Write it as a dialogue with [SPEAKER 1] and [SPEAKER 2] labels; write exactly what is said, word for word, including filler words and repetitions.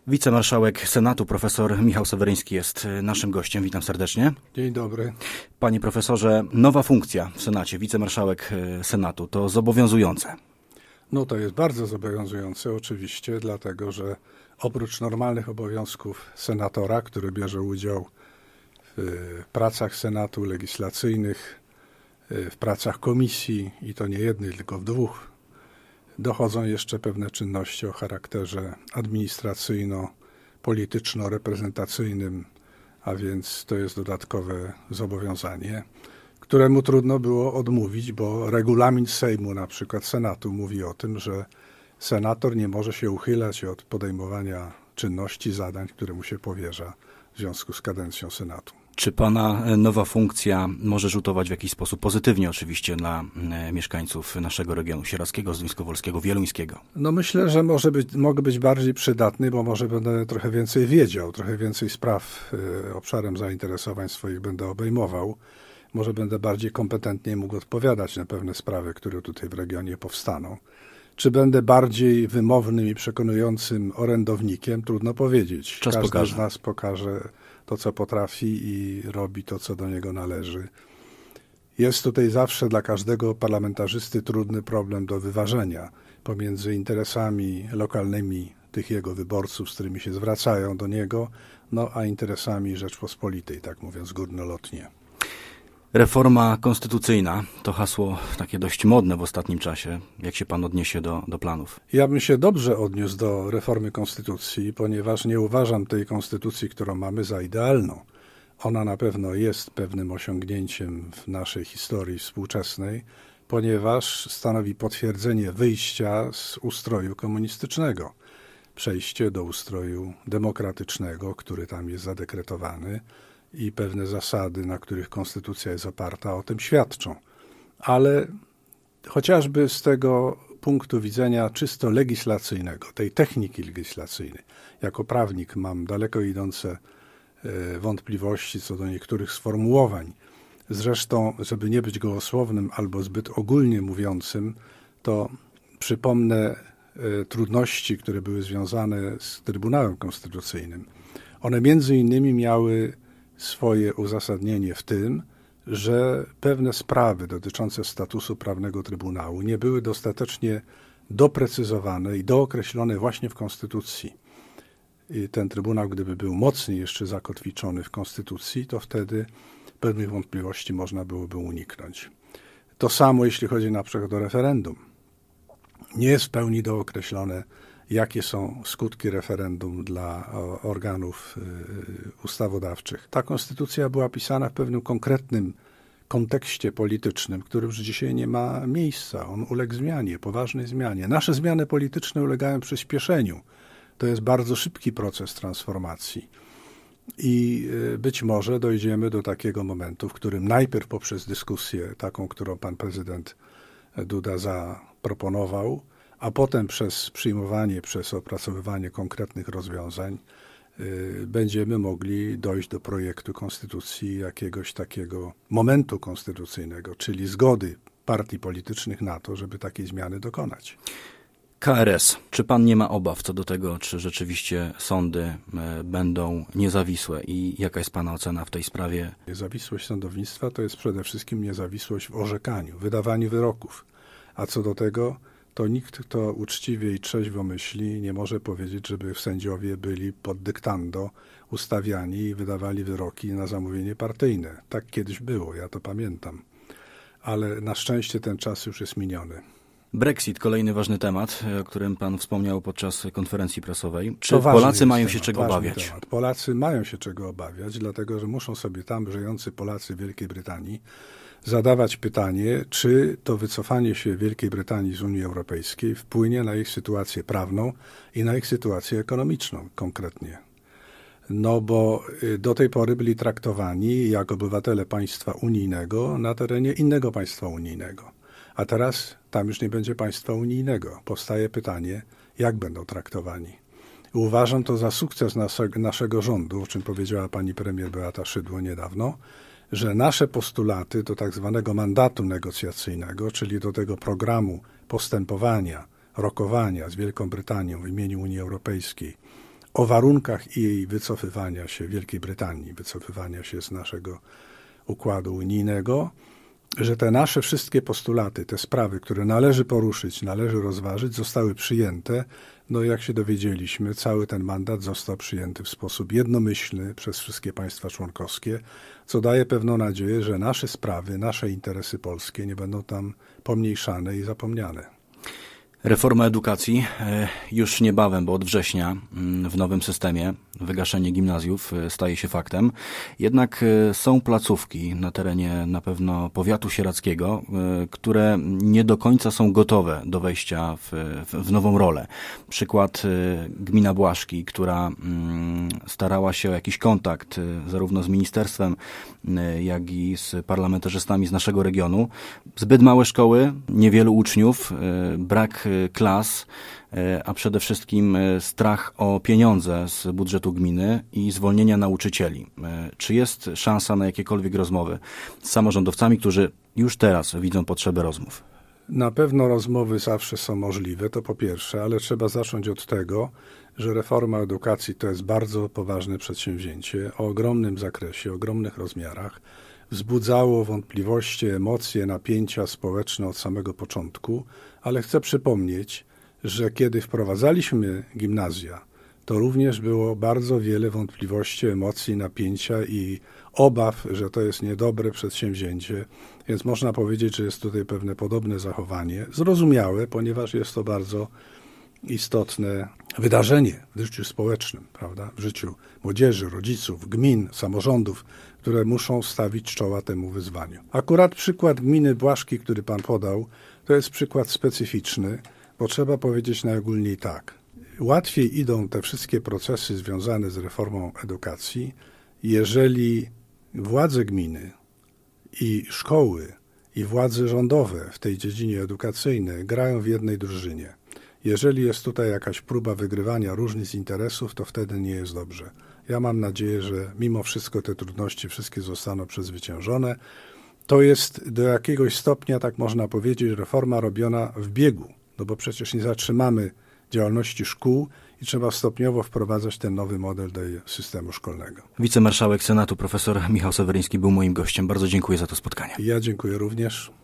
[SPEAKER 1] Wicemarszałek Senatu, profesor Michał Seweryński jest naszym gościem. Witam serdecznie.
[SPEAKER 2] Dzień dobry.
[SPEAKER 1] Panie profesorze, nowa funkcja w Senacie, wicemarszałek Senatu, to zobowiązujące.
[SPEAKER 2] No to jest bardzo zobowiązujące oczywiście, dlatego że oprócz normalnych obowiązków senatora, który bierze udział w pracach Senatu legislacyjnych, w pracach komisji i to nie jednej, tylko w dwóch, dochodzą jeszcze pewne czynności o charakterze administracyjno-polityczno-reprezentacyjnym, a więc to jest dodatkowe zobowiązanie, któremu trudno było odmówić, bo regulamin Sejmu, na przykład Senatu, mówi o tym, że senator nie może się uchylać od podejmowania czynności, zadań, które mu się powierza w związku z kadencją Senatu.
[SPEAKER 1] Czy pana nowa funkcja może rzutować w jakiś sposób pozytywnie oczywiście dla mieszkańców naszego regionu sieradzkiego, zduńskowolskiego, wieluńskiego?
[SPEAKER 2] No myślę, że może być, mogę być bardziej przydatny, bo może będę trochę więcej wiedział, trochę więcej spraw y, obszarem zainteresowań swoich będę obejmował. Może będę bardziej kompetentnie mógł odpowiadać na pewne sprawy, które tutaj w regionie powstaną. Czy będę bardziej wymownym i przekonującym orędownikiem? Trudno powiedzieć.
[SPEAKER 1] Czas
[SPEAKER 2] Każdy
[SPEAKER 1] pokaże.
[SPEAKER 2] z nas pokaże to, co potrafi i robi to, co do niego należy. Jest tutaj zawsze dla każdego parlamentarzysty trudny problem do wyważenia pomiędzy interesami lokalnymi tych jego wyborców, z którymi się zwracają do niego, no a interesami Rzeczpospolitej, tak mówiąc górnolotnie.
[SPEAKER 1] Reforma konstytucyjna to hasło takie dość modne w ostatnim czasie. Jak się pan odniesie do, do planów?
[SPEAKER 2] Ja bym się dobrze odniósł do reformy konstytucji, ponieważ nie uważam tej konstytucji, którą mamy, za idealną. Ona na pewno jest pewnym osiągnięciem w naszej historii współczesnej, ponieważ stanowi potwierdzenie wyjścia z ustroju komunistycznego. Przejście do ustroju demokratycznego, który tam jest zadekretowany, i pewne zasady, na których konstytucja jest oparta, o tym świadczą. Ale chociażby z tego punktu widzenia czysto legislacyjnego, tej techniki legislacyjnej, jako prawnik mam daleko idące wątpliwości co do niektórych sformułowań. Zresztą, żeby nie być gołosłownym albo zbyt ogólnie mówiącym, to przypomnę trudności, które były związane z Trybunałem Konstytucyjnym. One między innymi miały swoje uzasadnienie w tym, że pewne sprawy dotyczące statusu prawnego Trybunału nie były dostatecznie doprecyzowane i dookreślone właśnie w Konstytucji. I ten Trybunał, gdyby był mocniej jeszcze zakotwiczony w Konstytucji, to wtedy pewnych wątpliwości można byłoby uniknąć. To samo jeśli chodzi na przykład o referendum. Nie jest w pełni dookreślone, jakie są skutki referendum dla organów ustawodawczych. Ta konstytucja była pisana w pewnym konkretnym kontekście politycznym, który już dzisiaj nie ma miejsca. On uległ zmianie, poważnej zmianie. Nasze zmiany polityczne ulegają przyspieszeniu. To jest bardzo szybki proces transformacji. I być może dojdziemy do takiego momentu, w którym najpierw poprzez dyskusję, taką, którą pan prezydent Duda zaproponował, a potem przez przyjmowanie, przez opracowywanie konkretnych rozwiązań y, będziemy mogli dojść do projektu konstytucji, jakiegoś takiego momentu konstytucyjnego, czyli zgody partii politycznych na to, żeby takiej zmiany dokonać.
[SPEAKER 1] K R S. Czy pan nie ma obaw co do tego, czy rzeczywiście sądy y, będą niezawisłe i jaka jest pana ocena w tej sprawie?
[SPEAKER 2] Niezawisłość sądownictwa to jest przede wszystkim niezawisłość w orzekaniu, wydawaniu wyroków, a co do tego to nikt, kto uczciwie i trzeźwo myśli, nie może powiedzieć, żeby sędziowie byli pod dyktando ustawiani i wydawali wyroki na zamówienie partyjne. Tak kiedyś było, ja to pamiętam. Ale na szczęście ten czas już jest miniony.
[SPEAKER 1] Brexit, kolejny ważny temat, o którym pan wspomniał podczas konferencji prasowej. Czy Polacy mają się czego obawiać?
[SPEAKER 2] Temat. Polacy mają się czego obawiać, dlatego że muszą sobie tam żyjący Polacy w Wielkiej Brytanii zadawać pytanie, czy to wycofanie się Wielkiej Brytanii z Unii Europejskiej wpłynie na ich sytuację prawną i na ich sytuację ekonomiczną konkretnie. No bo do tej pory byli traktowani jak obywatele państwa unijnego na terenie innego państwa unijnego. A teraz tam już nie będzie państwa unijnego. Powstaje pytanie, jak będą traktowani. Uważam to za sukces naszego, naszego rządu, o czym powiedziała pani premier Beata Szydło niedawno, że nasze postulaty do tak zwanego mandatu negocjacyjnego, czyli do tego programu postępowania, rokowania z Wielką Brytanią w imieniu Unii Europejskiej o warunkach jej wycofywania się, Wielkiej Brytanii, wycofywania się z naszego układu unijnego, że te nasze wszystkie postulaty, te sprawy, które należy poruszyć, należy rozważyć, zostały przyjęte. No jak się dowiedzieliśmy, cały ten mandat został przyjęty w sposób jednomyślny przez wszystkie państwa członkowskie, co daje pewną nadzieję, że nasze sprawy, nasze interesy polskie nie będą tam pomniejszane i zapomniane.
[SPEAKER 1] Reforma edukacji już niebawem, bo od września w nowym systemie wygaszenie gimnazjów staje się faktem. Jednak są placówki na terenie na pewno powiatu sieradzkiego, które nie do końca są gotowe do wejścia w, w nową rolę. Przykład gmina Błaszki, która starała się o jakiś kontakt zarówno z ministerstwem, jak i z parlamentarzystami z naszego regionu. Zbyt małe szkoły, niewielu uczniów, brak klas, a przede wszystkim strach o pieniądze z budżetu gminy i zwolnienia nauczycieli. Czy jest szansa na jakiekolwiek rozmowy z samorządowcami, którzy już teraz widzą potrzebę rozmów?
[SPEAKER 2] Na pewno rozmowy zawsze są możliwe, to po pierwsze, ale trzeba zacząć od tego, że reforma edukacji to jest bardzo poważne przedsięwzięcie o ogromnym zakresie, ogromnych rozmiarach. Wzbudzało wątpliwości, emocje, napięcia społeczne od samego początku, ale chcę przypomnieć, że kiedy wprowadzaliśmy gimnazja, to również było bardzo wiele wątpliwości, emocji, napięcia i obaw, że to jest niedobre przedsięwzięcie, więc można powiedzieć, że jest tutaj pewne podobne zachowanie, zrozumiałe, ponieważ jest to bardzo istotne wydarzenie w życiu społecznym, prawda? W życiu młodzieży, rodziców, gmin, samorządów, które muszą stawić czoła temu wyzwaniu. Akurat przykład gminy Błaszki, który pan podał, to jest przykład specyficzny, bo trzeba powiedzieć najogólniej tak. Łatwiej idą te wszystkie procesy związane z reformą edukacji, jeżeli władze gminy i szkoły i władze rządowe w tej dziedzinie edukacyjnej grają w jednej drużynie. Jeżeli jest tutaj jakaś próba wygrywania różnic interesów, to wtedy nie jest dobrze. Ja mam nadzieję, że mimo wszystko te trudności wszystkie zostaną przezwyciężone. To jest do jakiegoś stopnia, tak można powiedzieć, reforma robiona w biegu, no bo przecież nie zatrzymamy działalności szkół i trzeba stopniowo wprowadzać ten nowy model do systemu szkolnego.
[SPEAKER 1] Wicemarszałek Senatu profesor Michał Seweryński był moim gościem. Bardzo dziękuję za to spotkanie.
[SPEAKER 2] Ja dziękuję również.